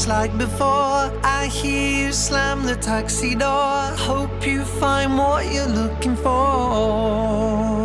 just like before. I hear you slam the taxi door. Hope you find what you're looking for.